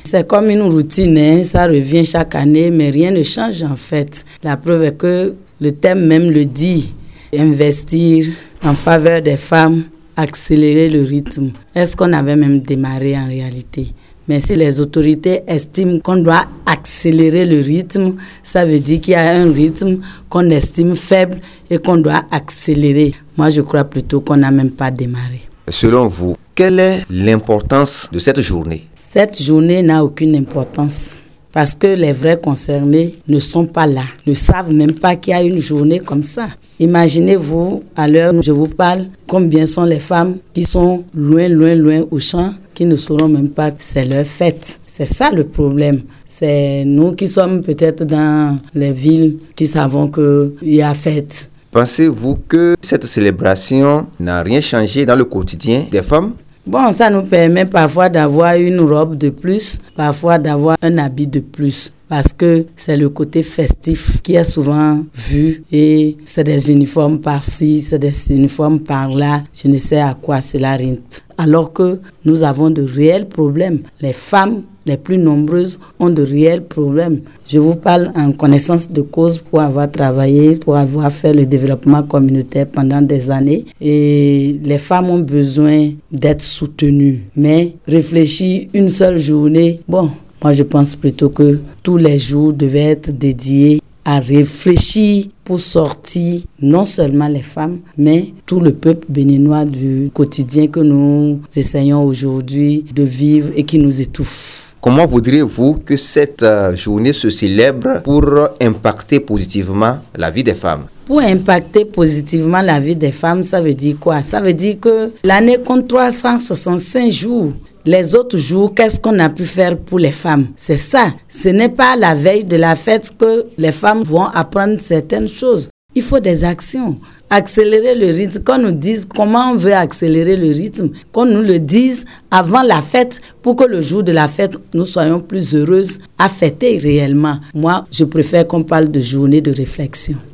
C'est comme une routine, hein? Ça revient chaque année, mais rien ne change en fait. La preuve est que le thème même le dit, investir en faveur des femmes, accélérer le rythme. Est-ce qu'on avait même démarré en réalité? Mais si les autorités estiment qu'on doit accélérer le rythme, ça veut dire qu'il y a un rythme qu'on estime faible et qu'on doit accélérer. Moi, je crois plutôt qu'on n'a même pas démarré. Selon vous, quelle est l'importance de cette journée? Cette journée n'a aucune importance parce que les vrais concernés ne sont pas là, ne savent même pas qu'il y a une journée comme ça. Imaginez-vous, à l'heure où je vous parle, combien sont les femmes qui sont loin au champ, qui ne sauront même pas que c'est leur fête. C'est ça le problème. C'est nous qui sommes peut-être dans les villes qui savons qu'il y a fête. Pensez-vous que cette célébration n'a rien changé dans le quotidien des femmes? Bon, ça nous permet parfois d'avoir une robe de plus, parfois d'avoir un habit de plus. Parce que c'est le côté festif qui est souvent vu et c'est des uniformes par-ci, c'est des uniformes par-là. Je ne sais à quoi cela rente. Alors que nous avons de réels problèmes. Les femmes les plus nombreuses ont de réels problèmes. Je vous parle en connaissance de cause pour avoir travaillé, pour avoir fait le développement communautaire pendant des années. Et les femmes ont besoin d'être soutenues. Mais réfléchir une seule journée, bon, moi je pense plutôt que tous les jours devaient être dédiés à réfléchir pour sortir non seulement les femmes, mais tout le peuple béninois du quotidien que nous essayons aujourd'hui de vivre et qui nous étouffe. Comment voudriez-vous que cette journée se célèbre pour impacter positivement la vie des femmes? Pour impacter positivement la vie des femmes, ça veut dire quoi? Ça veut dire que l'année compte 365 jours. Les autres jours, qu'est-ce qu'on a pu faire pour les femmes? C'est ça. Ce n'est pas la veille de la fête que les femmes vont apprendre certaines choses. Il faut des actions. Accélérer le rythme. Qu'on nous dise comment on veut accélérer le rythme. Qu'on nous le dise avant la fête pour que le jour de la fête, nous soyons plus heureuses à fêter réellement. Moi, je préfère qu'on parle de journée de réflexion.